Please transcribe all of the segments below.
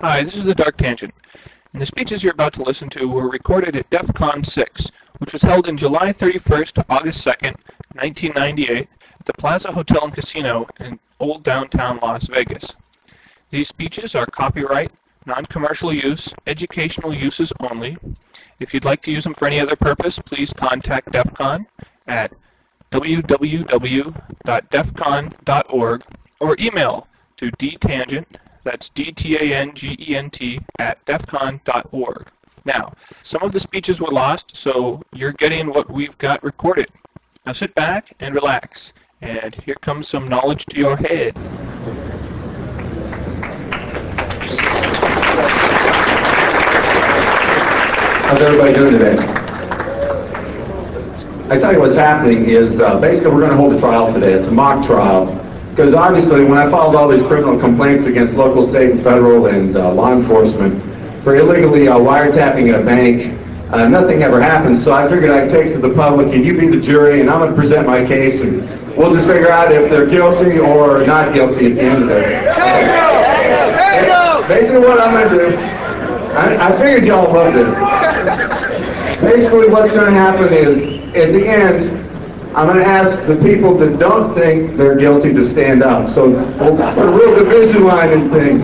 Hi, this is the Dark Tangent, and the speeches you're about to listen to were recorded at DEF CON 6, which was held in July 31st to August 2nd, 1998, at the Plaza Hotel and Casino in Old Downtown Las Vegas. These speeches are copyright, non-commercial use, educational uses only. If you'd like to use them for any other purpose, please contact DEF CON at www.defcon.org or email to dtangent, that's D-T-A-N-G-E-N-T, at defcon.org. Now, some of the speeches were lost, so you're getting what we've got recorded. Now sit back and relax, and here comes some knowledge to your head. How's everybody doing today? I tell you what's happening is basically we're going to hold a trial today. It's a mock trial. Because obviously when I filed all these criminal complaints against local, state, and federal and law enforcement for illegally wiretapping at a bank, nothing ever happened. So I figured I'd take to the public and you be the jury, and I'm going to present my case, and we'll just figure out if they're guilty or not guilty at the end of this. Basically what I'm going to do, I figured y'all love this. Basically what's going to happen is, at the end, I'm going to ask the people that don't think they're guilty to stand up. So we'll put a real division line in things.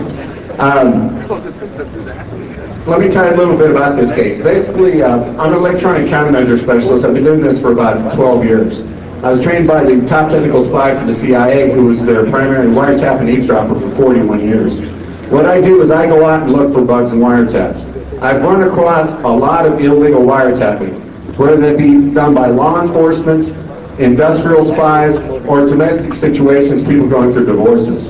Let me tell you a little bit about this case. Basically, I'm an electronic countermeasure specialist. I've been doing this for about 12 years. I was trained by the top technical spy for the CIA, who was their primary wiretap and eavesdropper for 41 years. What I do is I go out and look for bugs and wiretaps. I've run across a lot of illegal wiretapping, whether they be done by law enforcement, industrial spies, or domestic situations, people going through divorces.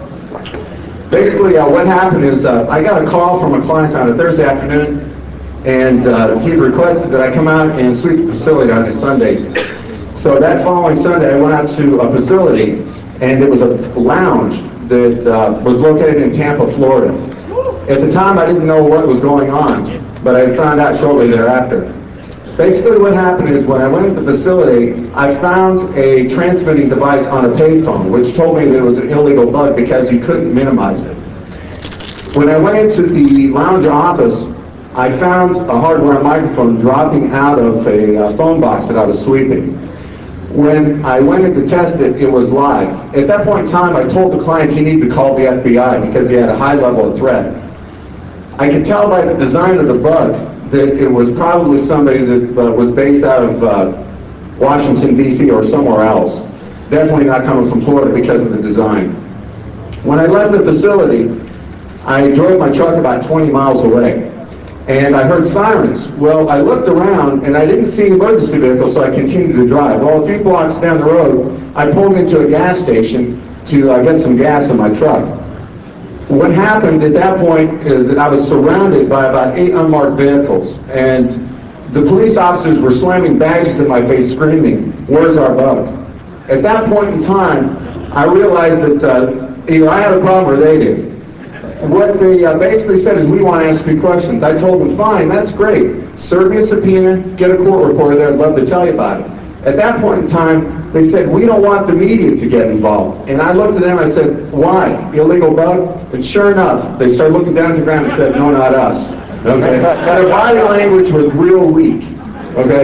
Basically, what happened is I got a call from a client on a Thursday afternoon, and he requested that I come out and sweep the facility on a Sunday. So that following Sunday, I went out to a facility, and it was a lounge that was located in Tampa, Florida. At the time, I didn't know what was going on, but I found out shortly thereafter. Basically what happened is when I went into the facility, I found a transmitting device on a payphone, which told me that it was an illegal bug because you couldn't minimize it. When I went into the lounge office, I found a hardware microphone dropping out of a phone box that I was sweeping. When I went in to test it, it was live. At that point in time, I told the client he needed to call the FBI because he had a high level of threat. I could tell by the design of the bug that it was probably somebody that was based out of Washington, D.C. or somewhere else. Definitely not coming from Florida because of the design. When I left the facility, I drove my truck about 20 miles away, and I heard sirens. Well, I looked around, and I didn't see an emergency vehicle, so I continued to drive. Well, a few blocks down the road, I pulled into a gas station to get some gas in my truck. What happened at that point is that I was surrounded by about 8 unmarked vehicles, and the police officers were slamming badges in my face, screaming, "Where's our bug?" At that point in time, I realized that either I had a problem or they did. What they basically said is, "We want to ask you questions." I told them, "Fine, that's great. Serve me a subpoena, get a court reporter there, I'd love to tell you about it." At that point in time, they said, "We don't want the media to get involved." And I looked at them and I said, "Why? Illegal bug?" And sure enough, they started looking down at the ground and said, "No, not us." Okay? Their body language was real weak. Okay?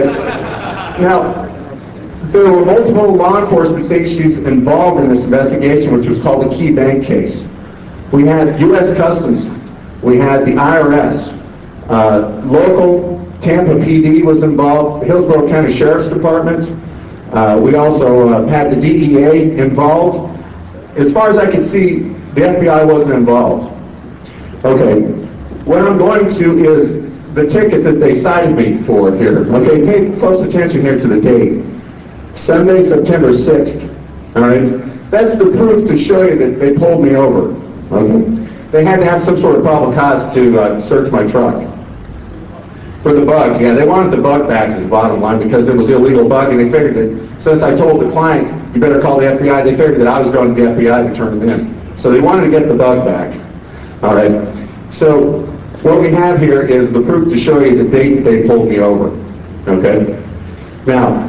Now, there were multiple law enforcement agencies involved in this investigation, which was called the Key Bank case. We had U.S. Customs. We had the IRS. Local Tampa PD was involved, Hillsborough County Sheriff's Department. We also had the DEA involved. As far as I could see, the FBI wasn't involved. Okay, what I'm going to is the ticket that they cited me for here. Okay, pay close attention here to the date. Sunday, September 6th. All right, that's the proof to show you that they pulled me over. Okay, they had to have some sort of probable cause to search my truck. For the bugs, yeah, they wanted the bug back as the bottom line because it was illegal bug, and they figured that since I told the client, "You better call the FBI," they figured that I was going to the FBI to turn them in. So they wanted to get the bug back. All right. So what we have here is the proof to show you the date they pulled me over. Okay. Now,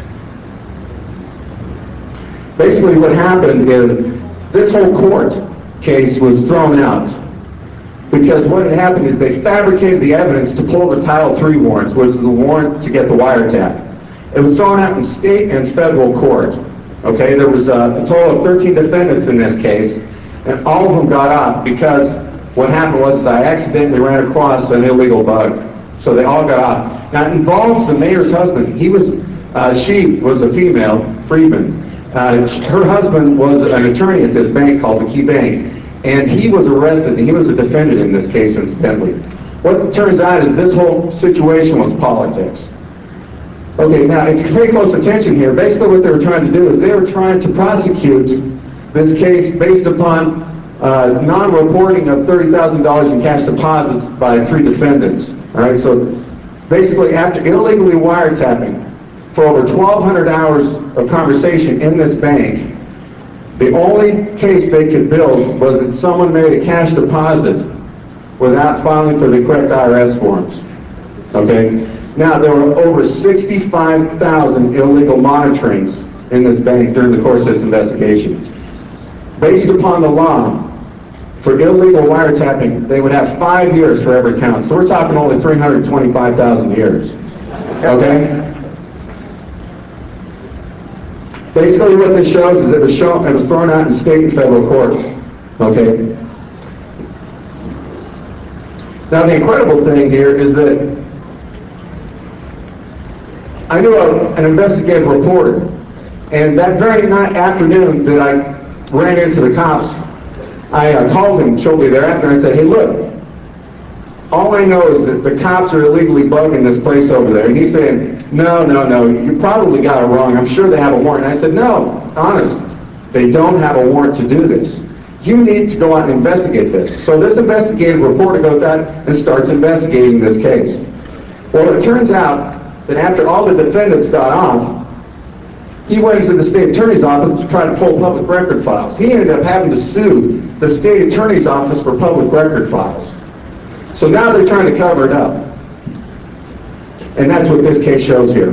basically what happened is this whole court case was thrown out because what had happened is they fabricated the evidence to pull the Title III warrants, which is the warrant to get the wiretap. It was thrown out in state and federal court. Okay, there was a total of 13 defendants in this case, and all of them got off because what happened was I accidentally ran across an illegal bug. So they all got off. Now, it involved the mayor's husband. She was a female, Friedman. Her husband was an attorney at this bank called the Key Bank, and he was arrested, and he was a defendant in this case, incidentally. What it turns out is this whole situation was politics. Okay, now, if you pay close attention here, basically what they were trying to do is they were trying to prosecute this case based upon non-reporting of $30,000 in cash deposits by 3 defendants. All right, so basically after illegally wiretapping for over 1,200 hours of conversation in this bank, the only case they could build was that someone made a cash deposit without filing for the correct IRS forms. Okay? Now, there were over 65,000 illegal monitorings in this bank during the course of this investigation. Based upon the law, for illegal wiretapping, they would have 5 years for every count. So we're talking only 325,000 years. Okay? Basically what this shows is it was thrown out in state and federal courts. Okay? Now the incredible thing here is that I knew an investigative reporter, and that very afternoon that I ran into the cops, I called him shortly thereafter and I said, hey look, all I know is that the cops are illegally bugging this place over there. And he said, no, you probably got it wrong. I'm sure they have a warrant. And I said, no, honest, they don't have a warrant to do this. You need to go out and investigate this. So this investigative reporter goes out and starts investigating this case. Well, it turns out that after all the defendants got off, he went to the state attorney's office to try to pull public record files. He ended up having to sue the state attorney's office for public record files. So now they're trying to cover it up. And that's what this case shows here.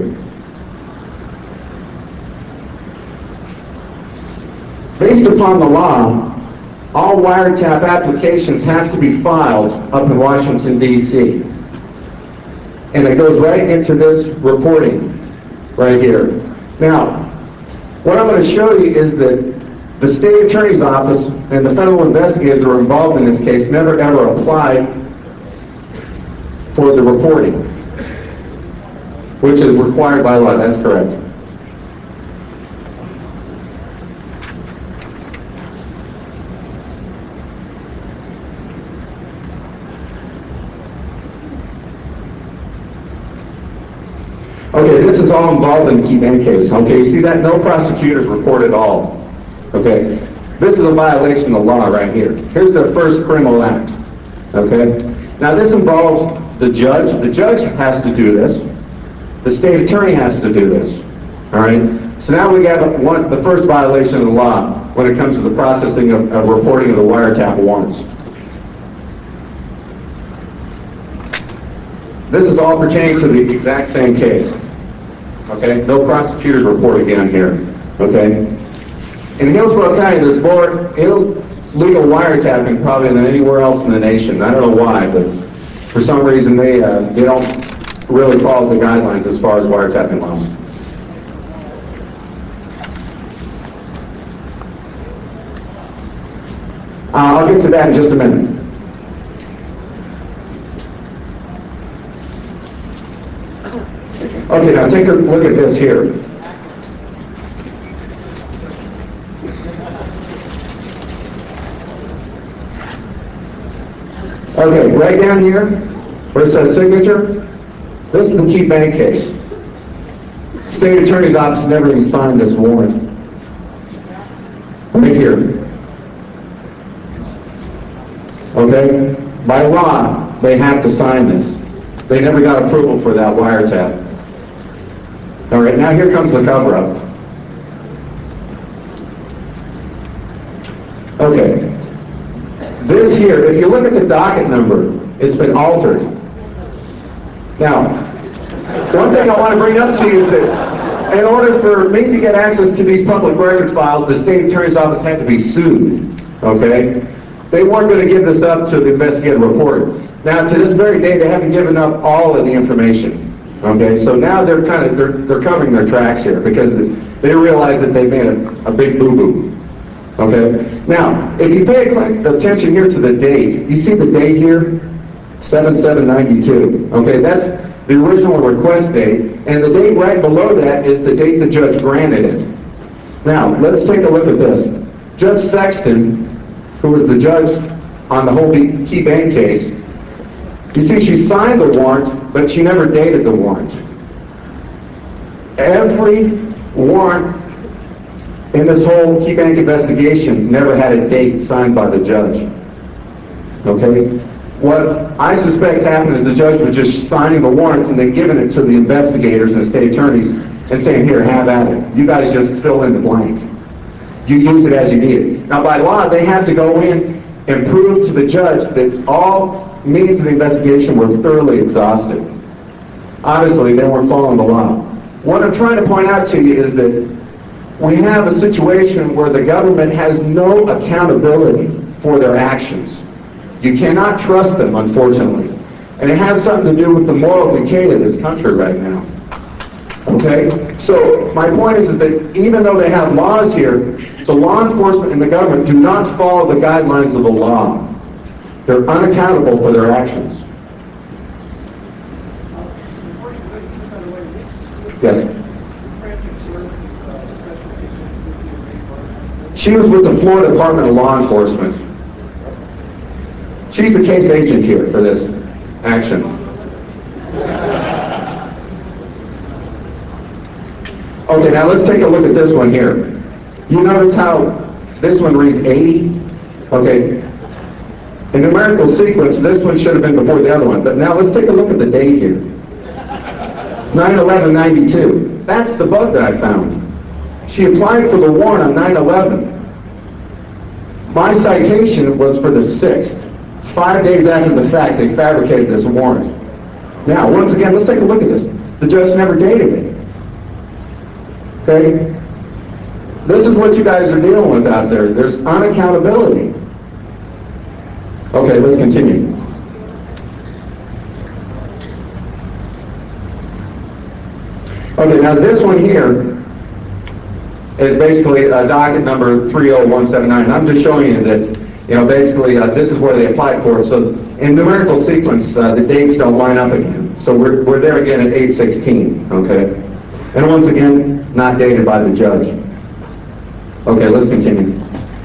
Based upon the law, all wiretap applications have to be filed up in Washington, D.C. And it goes right into this reporting right here. Now, what I'm going to show you is that the state attorney's office and the federal investigators who are involved in this case never ever applied for the reporting, which is required by law. That's correct. Okay, this is all involved in the Key Bank case. Okay, you see that? No prosecutors report at all. Okay, this is a violation of the law right here. Here's their first criminal act. Okay, now this involves the judge. The judge has to do this. The state attorney has to do this. All right. So now we have the first violation of the law when it comes to the processing of reporting of the wiretap warrants. This is all pertaining to the exact same case. Okay? No prosecutors report again here. Okay? In Hillsborough County, there's more illegal wiretapping probably than anywhere else in the nation. I don't know why, but for some reason they don't really follow the guidelines as far as wiretapping laws. I'll get to that in just a minute. Okay, now take a look at this here. Okay, right down here, where it says signature, this is the Key Bank case. State Attorney's Office never even signed this warrant. Right here. Okay? By law, they have to sign this. They never got approval for that wiretap. All right, now here comes the cover-up. Okay. This here, if you look at the docket number, it's been altered. Now, one thing I want to bring up to you is that in order for me to get access to these public records files, the state attorney's office had to be sued. Okay? they weren't going to give this up to the investigative report. Now, to this very day, they haven't given up all of the information. Okay, so now they're covering their tracks here because they realize that they made a big boo-boo. Okay, now if you pay attention here to the date, you see the date here, 7/7/92. Okay, that's the original request date, and the date right below that is the date the judge granted it. Now let's take a look at this. Judge Sexton, who was the judge on the whole Key Bank case, you see she signed the warrant, but she never dated the warrant. Every warrant in this whole Key Bank investigation never had a date signed by the judge. Okay? What I suspect happened is the judge was just signing the warrants and then giving it to the investigators and state attorneys and saying, here, have at it. You guys just fill in the blank. You use it as you need it. Now, by law, they have to go in and prove to the judge that all means of the investigation were thoroughly exhausted. Obviously, they weren't following the law. What I'm trying to point out to you is that we have a situation where the government has no accountability for their actions. You cannot trust them, unfortunately. And it has something to do with the moral decay of this country right now. Okay? So, my point is that even though they have laws here, the law enforcement and the government do not follow the guidelines of the law. They're unaccountable for their actions. Yes? She was with the Florida Department of Law Enforcement. She's the case agent here for this action. Okay, now let's take a look at this one here. You notice how this one reads 80? Okay. In numerical sequence, this one should have been before the other one. But now let's take a look at the date here. 9/11/92. That's the bug that I found. She applied for the warrant on 9/11. My citation was for the 6th. 5 days after the fact, they fabricated this warrant. Now, once again, let's take a look at this. The judge never dated it. Okay? This is what you guys are dealing with out there. There's unaccountability. Okay, let's continue. Okay, now this one here is basically docket number 30179. I'm just showing you that, basically this is where they applied for it. So in numerical sequence, the dates don't line up again. So we're there again at 8/16, okay? And once again, not dated by the judge. Okay, let's continue.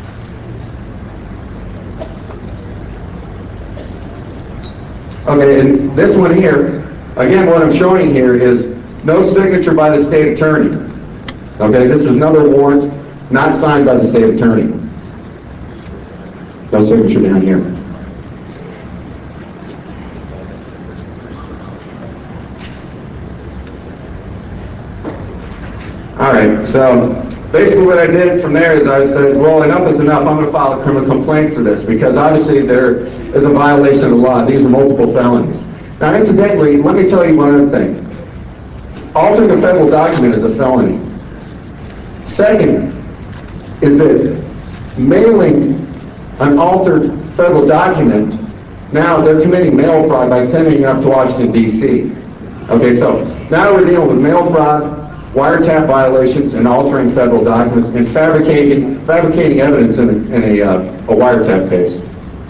Okay, and this one here, again, what I'm showing here is no signature by the state attorney. Okay, this is another warrant not signed by the state attorney. No signature down here. All right, so basically what I did from there is I said, well, enough is enough. I'm going to file a criminal complaint for this because obviously there is a violation of the law. These are multiple felonies. Now, incidentally, let me tell you one other thing. Altering a federal document is a felony. Second is that mailing an altered federal document, now they're committing mail fraud by sending it up to Washington, D.C. Okay, so now we're dealing with mail fraud, wiretap violations, and altering federal documents, and fabricating evidence in a wiretap case.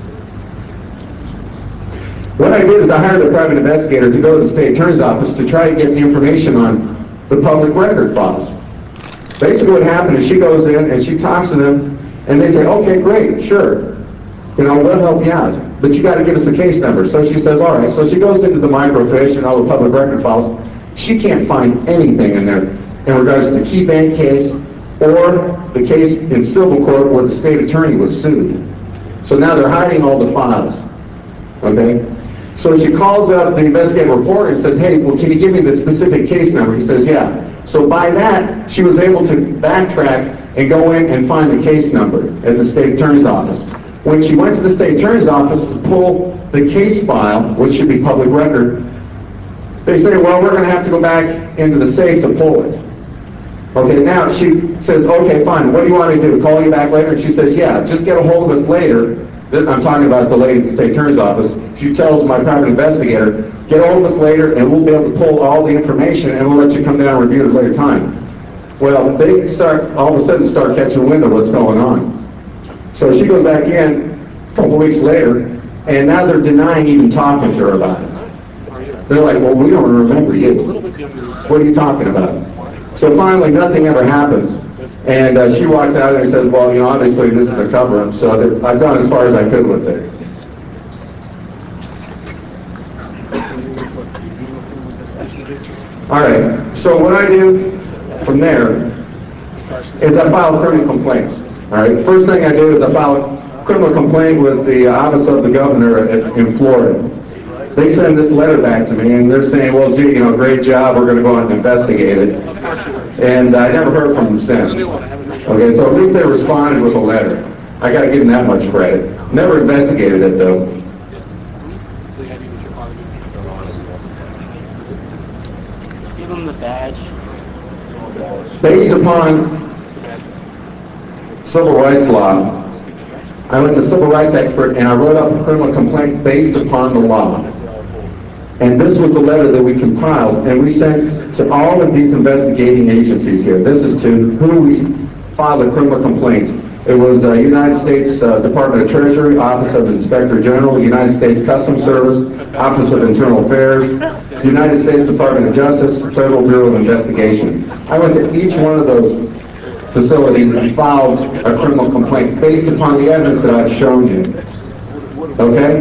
What I did is I hired a private investigator to go to the state attorney's office to try to get the information on the public record files. Basically what happened is she goes in and she talks to them, and they say, okay, great, sure. We'll help you out. But you got to give us the case number. So she says, all right. So she goes into the microfiche and all the public record files. She can't find anything in there in regards to the Key Bank case or the case in civil court where the state attorney was sued. So now they're hiding all the files. Okay? So she calls up the investigative reporter and says, hey, well, can you give me the specific case number? He says, yeah. So by that, she was able to backtrack and go in and find the case number at the state attorney's office. When she went to the state attorney's office to pull the case file, which should be public record, they say, well, we're going to have to go back into the safe to pull it. Okay, now she says, okay, fine, what do you want me to do? Call you back later? And she says, yeah, just get a hold of us later I'm talking about the lady at the state attorney's office. She tells my private investigator, get hold of us later and we'll be able to pull all the information and we'll let you come down and review it at a later time. Well, they all of a sudden start catching wind of what's going on. So she goes back in a couple weeks later, and now they're denying even talking to her about it. They're like, well, we don't remember you. What are you talking about? So finally, nothing ever happens. And she walks out and says, well, you know, obviously this is a cover-up, so I've gone as far as I could with it. All right, so what I do from there is I file criminal complaints. All right, first thing I do is I file a criminal complaint with the office of the governor in Florida. They send this letter back to me, and they're saying, well, gee, you know, great job, we're going to go out and investigate it. And I never heard from them since. Okay, so at least they responded with a letter. I got to give them that much credit. Never investigated it, though. Give them the badge. Based upon civil rights law, I went to civil rights expert and I wrote up a criminal complaint based upon the law. And this was the letter that we compiled and we sent to all of these investigating agencies here. This is to who we filed a criminal complaint. It was United States Department of Treasury, Office of Inspector General, United States Customs Service, Office of Internal Affairs, United States Department of Justice, Federal Bureau of Investigation. I went to each one of those facilities and filed a criminal complaint based upon the evidence that I've shown you. Okay?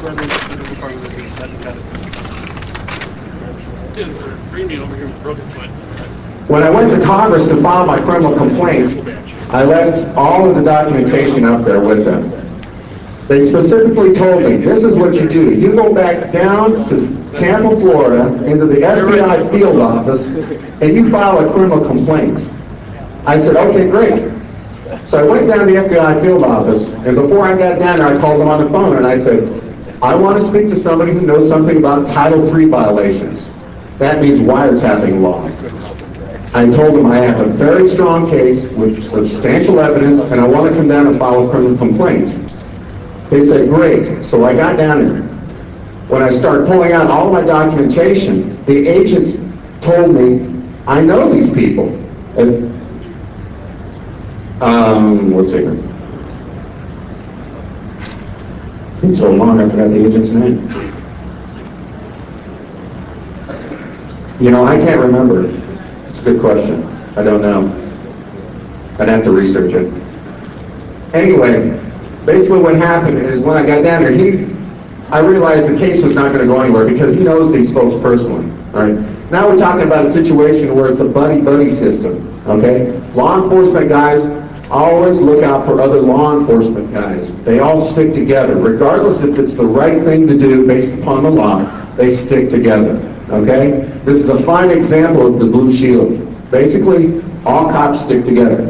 When I went to Congress to file my criminal complaint, I left all of the documentation up there with them. They specifically told me, this is what you do. You go back down to Tampa, Florida, into the FBI field office, and you file a criminal complaint. I said, okay, great. So I went down to the FBI field office, and before I got down there, I called them on the phone, and I said, I want to speak to somebody who knows something about Title III violations. That means wiretapping law. I told them I have a very strong case with substantial evidence, and I want to come down and file a criminal complaint. They said, great. So I got down there. When I started pulling out all my documentation, the agent told me, I know these people. And, what's it? It's been so long, I forgot the agent's name. You know, I can't remember. It's a good question. I don't know. I'd have to research it. Anyway, basically what happened is when I got down there, I realized the case was not going to go anywhere because he knows these folks personally. Right? Now we're talking about a situation where it's a buddy-buddy system. Okay? Law enforcement guys always look out for other law enforcement guys. They all stick together. Regardless if it's the right thing to do based upon the law, they stick together. Okay? This is a fine example of the Blue Shield. Basically, all cops stick together.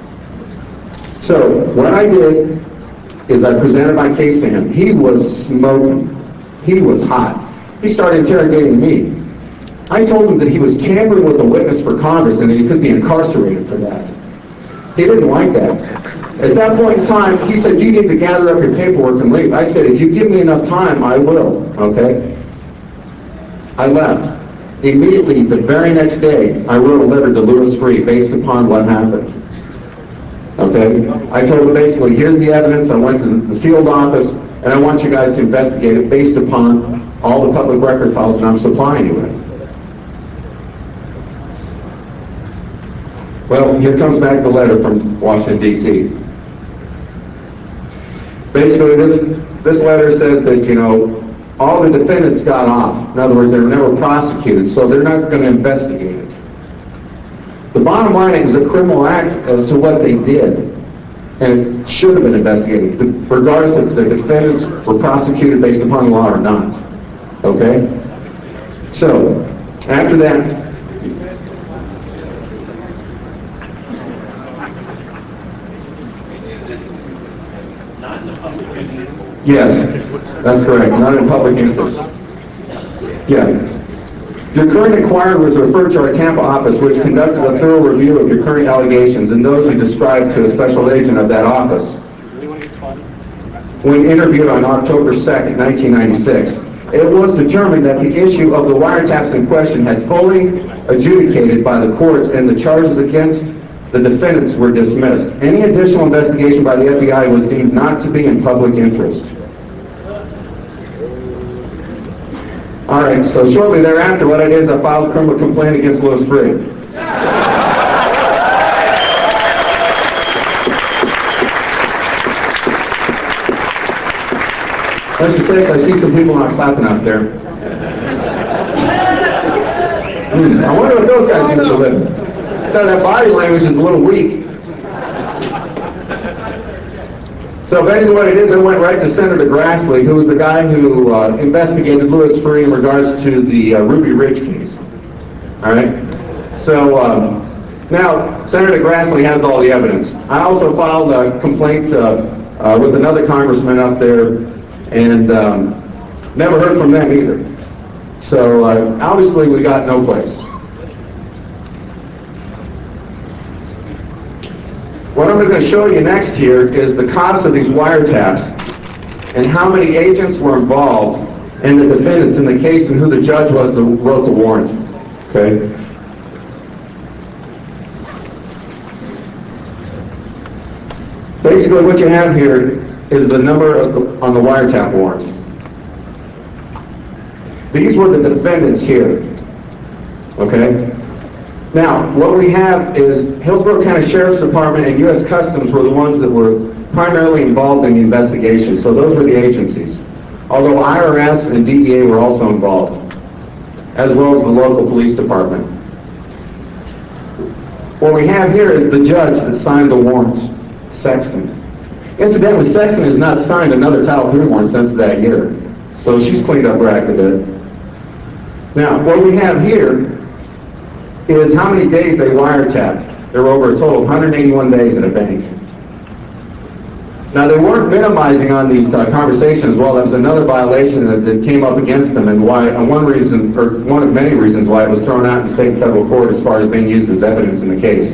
So, what I did is I presented my case to him. He was smoking. He was hot. He started interrogating me. I told him that he was tampering with a witness for Congress and that he could be incarcerated for that. He didn't like that. At that point in time, he said, you need to gather up your paperwork and leave. I said, if you give me enough time, I will. Okay? I left. Immediately, the very next day, I wrote a letter to Louis Freeh based upon what happened. Okay? I told him basically, here's the evidence. I went to the field office, and I want you guys to investigate it based upon all the public record files that I'm supplying you with. Well, here comes back the letter from Washington, D.C. Basically, this letter says that, you know, all the defendants got off. In other words, they were never prosecuted, so they're not going to investigate it. The bottom line is a criminal act as to what they did, and it should have been investigated, regardless if the defendants were prosecuted based upon the law or not. Okay? So, after that, yes, that's correct. Not in public interest. Yeah. Your current inquiry was referred to our Tampa office, which conducted a thorough review of your current allegations and those you described to a special agent of that office. when interviewed on October 2nd, 1996, it was determined that the issue of the wiretaps in question had fully adjudicated by the courts and the charges against the defendants were dismissed. Any additional investigation by the FBI was deemed not to be in public interest. All right, so shortly thereafter, what I did is I filed a criminal complaint against Louis Freeh. Mr. Six, I see some people not clapping out there. I wonder what those guys think for a living. So that body language is a little weak. So basically what it is, I went right to Senator Grassley, who was the guy who investigated Louis Freeh in regards to the Ruby Ridge case. All right? So now, Senator Grassley has all the evidence. I also filed a complaint with another congressman up there, and never heard from them either. So obviously we got no place. What I'm going to show you next here is the cost of these wiretaps and how many agents were involved and the defendants in the case and who the judge was that wrote the warrant. Okay? Basically what you have here is the number on the wiretap warrant. These were the defendants here. Okay? Now, what we have is Hillsborough County Sheriff's Department and U.S. Customs were the ones that were primarily involved in the investigation, so those were the agencies. Although IRS and DEA were also involved, as well as the local police department. What we have here is the judge that signed the warrants, Sexton. Incidentally, Sexton has not signed another Title III warrant since that year, so she's cleaned up her act a bit. Now, what we have here is how many days they wiretapped. There were over a total of 181 days in a bank. Now, they weren't minimizing on these conversations. Well, that was another violation that came up against them, and why one reason, or one of many reasons why it was thrown out in state and federal court as far as being used as evidence in the case.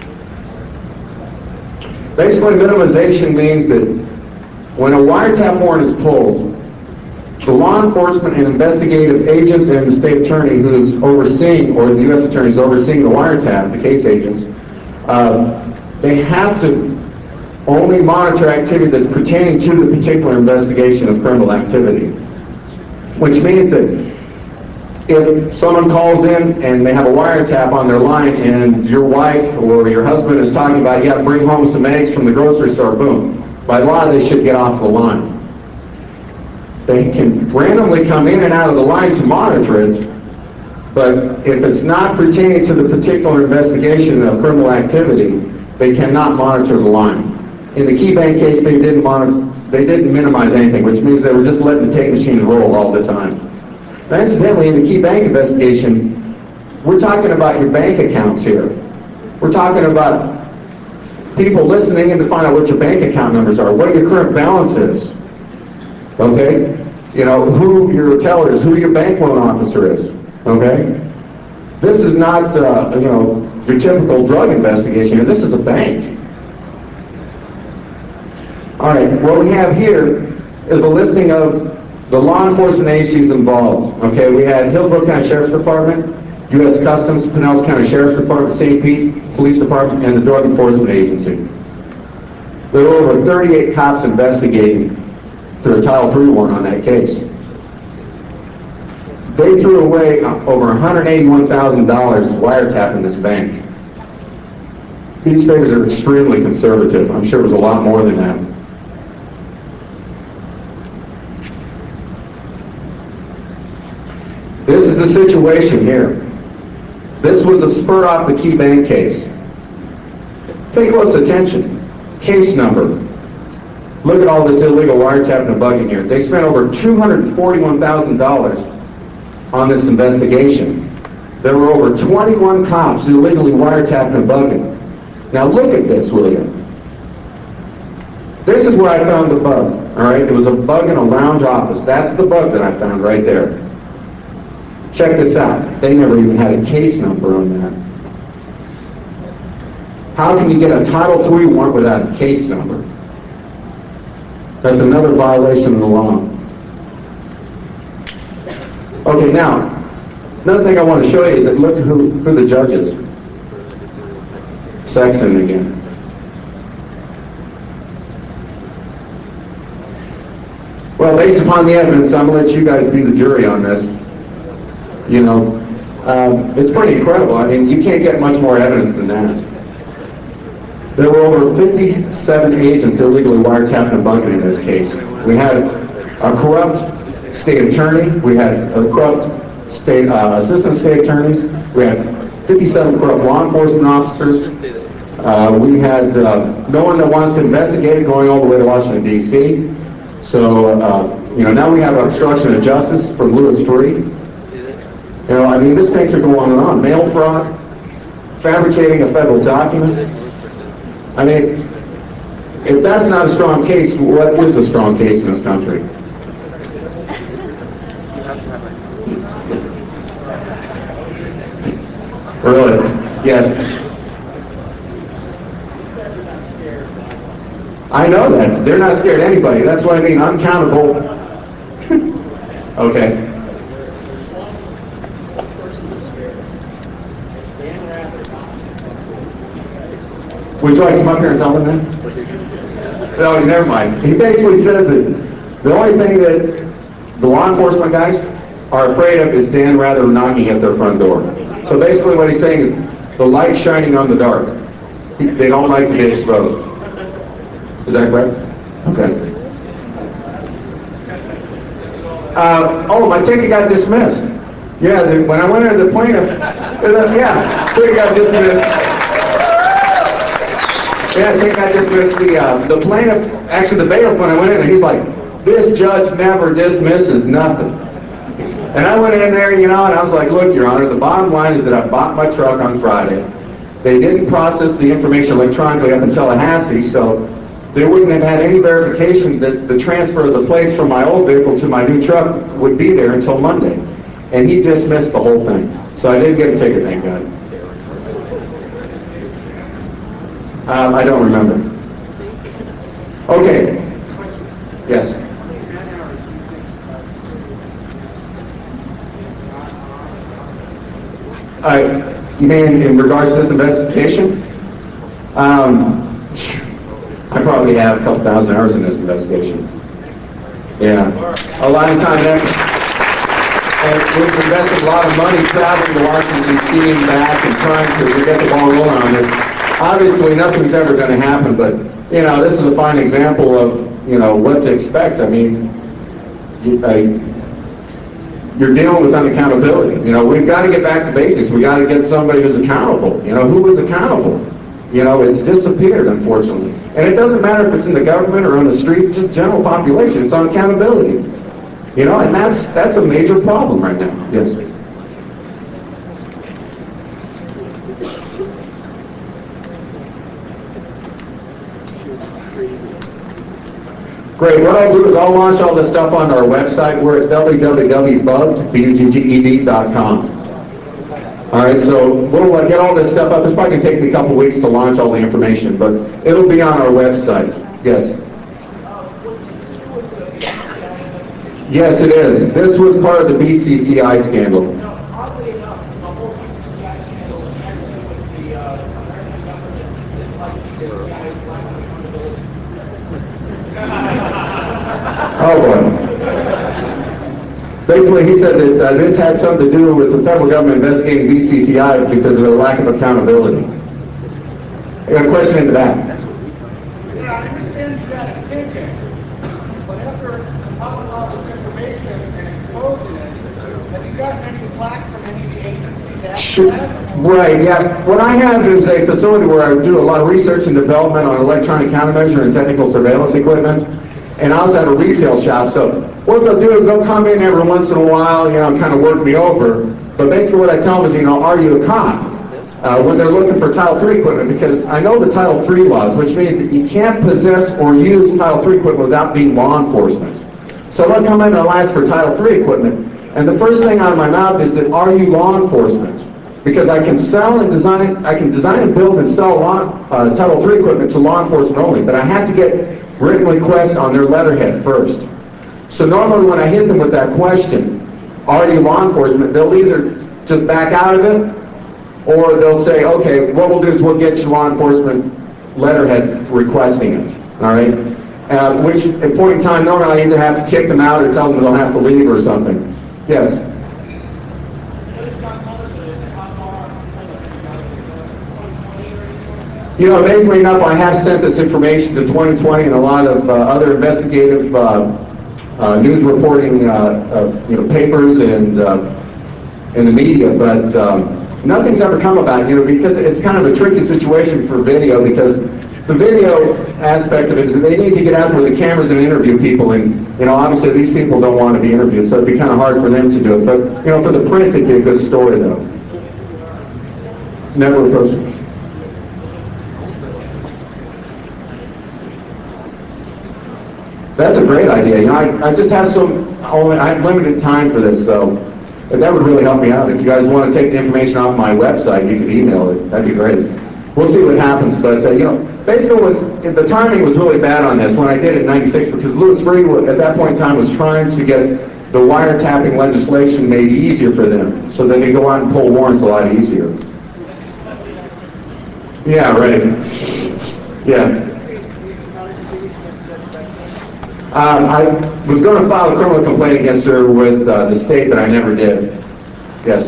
Basically, minimization means that when a wiretap warrant is pulled, the law enforcement and investigative agents and the state attorney who's overseeing, or the U.S. attorney is overseeing the wiretap, the case agents, they have to only monitor activity that's pertaining to the particular investigation of criminal activity. Which means that if someone calls in and they have a wiretap on their line and your wife or your husband is talking about, yeah, bring home some eggs from the grocery store, boom. By law, they should get off the line. They can randomly come in and out of the line to monitor it, but if it's not pertaining to the particular investigation of criminal activity, they cannot monitor the line. In the Key Bank case, they didn't minimize anything, which means they were just letting the tape machine roll all the time. Now, incidentally, in the Key Bank investigation, we're talking about your bank accounts here. We're talking about people listening in to find out what your bank account numbers are, what your current balance is. Okay? You know, who your teller is, who your bank loan officer is. Okay? This is not, your typical drug investigation. This is a bank. All right, what we have here is a listing of the law enforcement agencies involved. Okay, we had Hillsborough County Sheriff's Department, U.S. Customs, Pinellas County Sheriff's Department, St. Pete Police Department, and the Drug Enforcement Agency. There were over 38 cops investigating through a Title III warrant on that case. They threw away over $181,000 wiretapping this bank. These figures are extremely conservative. I'm sure it was a lot more than that. This is the situation here. This was a spur off the Key Bank case. Pay close attention. Case number. Look at all this illegal wiretapping and bugging here. They spent over $241,000 on this investigation. There were over 21 cops illegally wiretapping and bugging. Now look at this, will you? This is where I found the bug. All right, it was a bug in a lounge office. That's the bug that I found right there. Check this out. They never even had a case number on that. How can you get a Title III warrant without a case number? That's another violation of the law. Okay, now, another thing I want to show you is that look who the judge is. Sexton again. Well, based upon the evidence, I'm going to let you guys be the jury on this. You know, it's pretty incredible. I mean, you can't get much more evidence than that. There were over 57 agents illegally wiretapped and bunkered in this case. We had a corrupt state attorney, we had a corrupt state assistant state attorneys, we had 57 corrupt law enforcement officers, we had no one that wants to investigate it going all the way to Washington, D.C. So, you know, now we have obstruction of justice from Louis Freeh. You know, I mean, this thing could go on and on. Mail fraud, fabricating a federal document. I mean, if that's not a strong case, what is a strong case in this country? Really? Yes. I know that. They're not scared of anybody. That's what I mean. I'm accountable. Okay. Would you like to come up here and tell them that? No, never mind. He basically says that the only thing that the law enforcement guys are afraid of is Dan Rather knocking at their front door. So basically what he's saying is the light shining on the dark. They don't like to be exposed. Is that correct? Okay. Oh, my ticket got dismissed. Yeah, when I went into the plaintiff, yeah, ticket got dismissed. Yeah, I think I dismissed the plaintiff, actually the bailiff, when I went in, and he's like, this judge never dismisses nothing. And I went in there, you know, and I was like, look, Your Honor, the bottom line is that I bought my truck on Friday. They didn't process the information electronically up in Tallahassee, so they wouldn't have had any verification that the transfer of the plates from my old vehicle to my new truck would be there until Monday. And he dismissed the whole thing. So I didn't get a ticket, thank God. I don't remember. Okay. Yes. You mean in regards to this investigation? I probably have a couple thousand hours in this investigation. Yeah. A lot of time and we've invested a lot of money traveling to Washington, D.C. and back and trying to get the ball rolling on this. Obviously, nothing's ever going to happen, but, you know, this is a fine example of, you know, what to expect. I mean, you're dealing with unaccountability. You know, we've got to get back to basics. We've got to get somebody who's accountable. You know, who is accountable? You know, it's disappeared, unfortunately. And it doesn't matter if it's in the government or on the street, just general population. It's on accountability. You know, and that's a major problem right now. Yes. Great. What I'll do is I'll launch all this stuff on our website. We're at www.bugged.com. All right, so we'll get all this stuff up. It's probably going to take me a couple weeks to launch all the information, but it'll be on our website. Yes. Yes, it is. This was part of the BCCI scandal. Oddly enough, the whole BCCI scandal was connected with the American government that like BCCI's lack of accountability. Oh boy. Basically, he said that this had something to do with the federal government investigating BCCI because of a lack of accountability. I got a question into that. Yeah, I understand you got a ticket. Whenever compiling all this information and exposing it, have you gotten any flack from any of the agencies after that? Right, yeah. What I have is a facility where I do a lot of research and development on electronic countermeasure and technical surveillance equipment. And I also have a retail shop, so what they'll do is they'll come in every once in a while, you know, kind of work me over. But basically what I tell them is, you know, are you a cop? When they're looking for Title III equipment, because I know the Title III laws, which means that you can't possess or use Title III equipment without being law enforcement. So they'll come in and they'll ask for Title III equipment. And the first thing out of my mouth is that, are you law enforcement? Because I can design and build and sell Title III equipment to law enforcement only, but I have to get written request on their letterhead first. So normally when I hit them with that question, are you law enforcement, they'll either just back out of it, or they'll say, okay, what we'll do is we'll get you law enforcement letterhead requesting it, all right? Which, at point in time, normally I either have to kick them out or tell them they'll have to leave or something. Yes? You know, amazingly enough, I have sent this information to 2020 and a lot of other investigative news reporting, papers and in the media, but nothing's ever come about it, because it's kind of a tricky situation for video, because the video aspect of it is they need to get out there with the cameras and interview people, and, obviously these people don't want to be interviewed, so it'd be kind of hard for them to do it. But, for the print, it'd be a good story, though. Never approach it. That's a great idea. I just have I have limited time for this, so that would really help me out. If you guys want to take the information off my website, you could email it. That'd be great. We'll see what happens. But, basically the timing was really bad on this when I did it in '96, because Louis Freeh, at that point in time, was trying to get the wiretapping legislation made easier for them, so they could go out and pull warrants a lot easier. Yeah, right. Yeah. I was going to file a criminal complaint against her with the state, but I never did. Yes?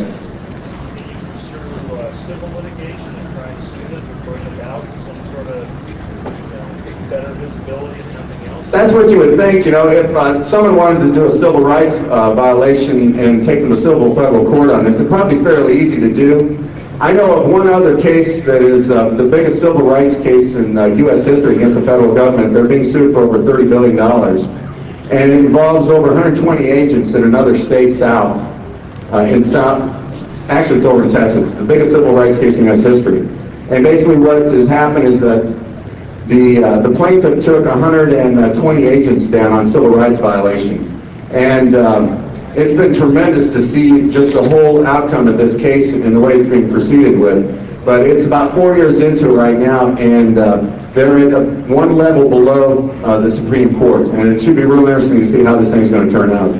Civil litigation and try and sue them to bring about some sort of better visibility and something else? That's what you would think. If someone wanted to do a civil rights violation and take them to civil federal court on this, it'd probably be fairly easy to do. I know of one other case that is the biggest civil rights case in U.S. history against the federal government. They're being sued for over $30 billion. And it involves over 120 agents in another state south. Actually, it's over in Texas. The biggest civil rights case in U.S. history. And basically what has happened is that the plaintiff took 120 agents down on civil rights violation. And it's been tremendous to see just the whole outcome of this case and the way it's being proceeded with. But it's about 4 years into it right now, and they're at one level below the Supreme Court. And it should be real interesting to see how this thing's going to turn out.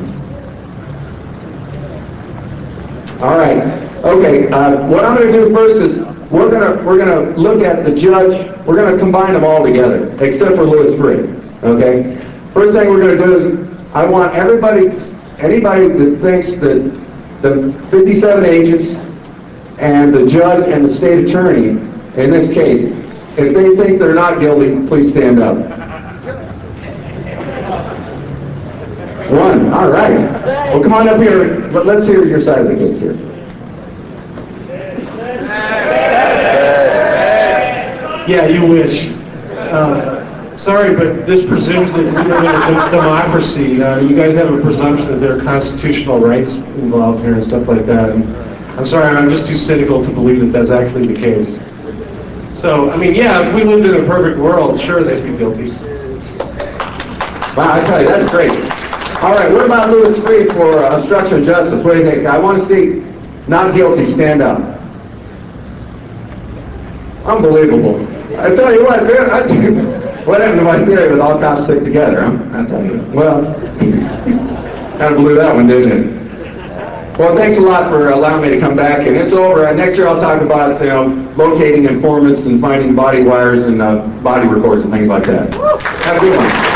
All right. Okay. What I'm going to do first is we're going to look at the judge. We're going to combine them all together, except for Louis Freeh. Okay. First thing we're going to do is I want anybody that thinks that the 57 agents and the judge and the state attorney in this case, if they think they're not guilty, please stand up. One. All right. Well, come on up here. Let's hear your side of the case here. Yeah, you wish. Sorry, but this presumes that we live in a democracy. You guys have a presumption that there are constitutional rights involved here and stuff like that. And I'm sorry, I'm just too cynical to believe that that's actually the case. So, yeah, if we lived in a perfect world, sure, they'd be guilty. Wow, I tell you, that's great. All right, what about Louis Freeh for obstruction of justice? What do you think? I want to see not guilty. Stand up. Unbelievable. I tell you what, what happened to my theory with all cops stick together, huh? I tell you. Well, kind of blew that one, didn't it? Well, thanks a lot for allowing me to come back, and it's over. Next year I'll talk about locating informants and finding body wires and body records and things like that. Have a good one.